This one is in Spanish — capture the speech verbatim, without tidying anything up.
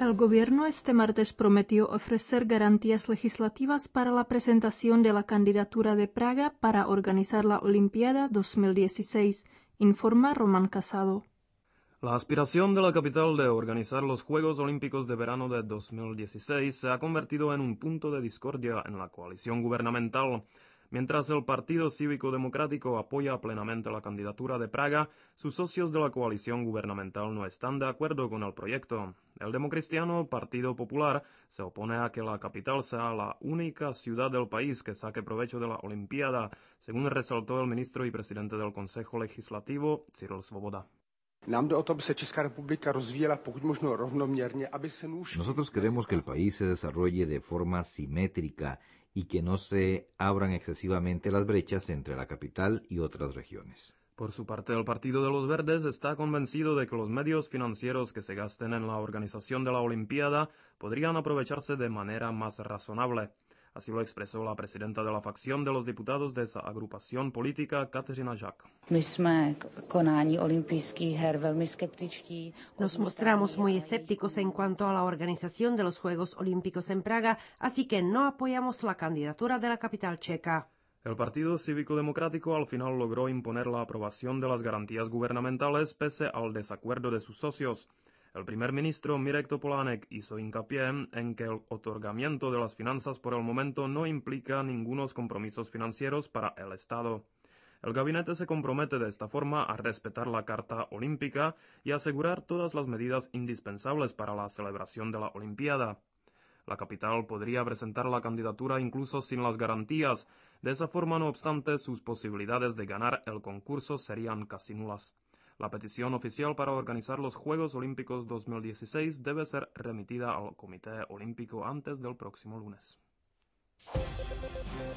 El gobierno este martes prometió ofrecer garantías legislativas para la presentación de la candidatura de Praga para organizar la Olimpiada dos mil dieciséis, informa Román Casado. La aspiración de la capital de organizar los Juegos Olímpicos de Verano de dos mil dieciséis se ha convertido en un punto de discordia en la coalición gubernamental. Mientras el Partido Cívico Democrático apoya plenamente la candidatura de Praga, sus socios de la coalición gubernamental no están de acuerdo con el proyecto. El democristiano Partido Popular se opone a que la capital sea la única ciudad del país que saque provecho de la Olimpiada, según resaltó el ministro y presidente del Consejo Legislativo, Cyril Svoboda. Nosotros queremos que el país se desarrolle de forma simétrica y que no se abran excesivamente las brechas entre la capital y otras regiones. Por su parte, el Partido de los Verdes está convencido de que los medios financieros que se gasten en la organización de la Olimpiada podrían aprovecharse de manera más razonable. Así lo expresó la presidenta de la facción de los diputados de esa agrupación política, Kateřina Žák. Nos mostramos muy escépticos en cuanto a la organización de los Juegos Olímpicos en Praga, así que no apoyamos la candidatura de la capital checa. El Partido Cívico Democrático al final logró imponer la aprobación de las garantías gubernamentales pese al desacuerdo de sus socios. El primer ministro Mirek Topolánek hizo hincapié en que el otorgamiento de las finanzas por el momento no implica ningunos compromisos financieros para el Estado. El gabinete se compromete de esta forma a respetar la Carta Olímpica y asegurar todas las medidas indispensables para la celebración de la Olimpiada. La capital podría presentar la candidatura incluso sin las garantías. De esa forma, no obstante, sus posibilidades de ganar el concurso serían casi nulas. La petición oficial para organizar los Juegos Olímpicos dos mil dieciséis debe ser remitida al Comité Olímpico antes del próximo lunes.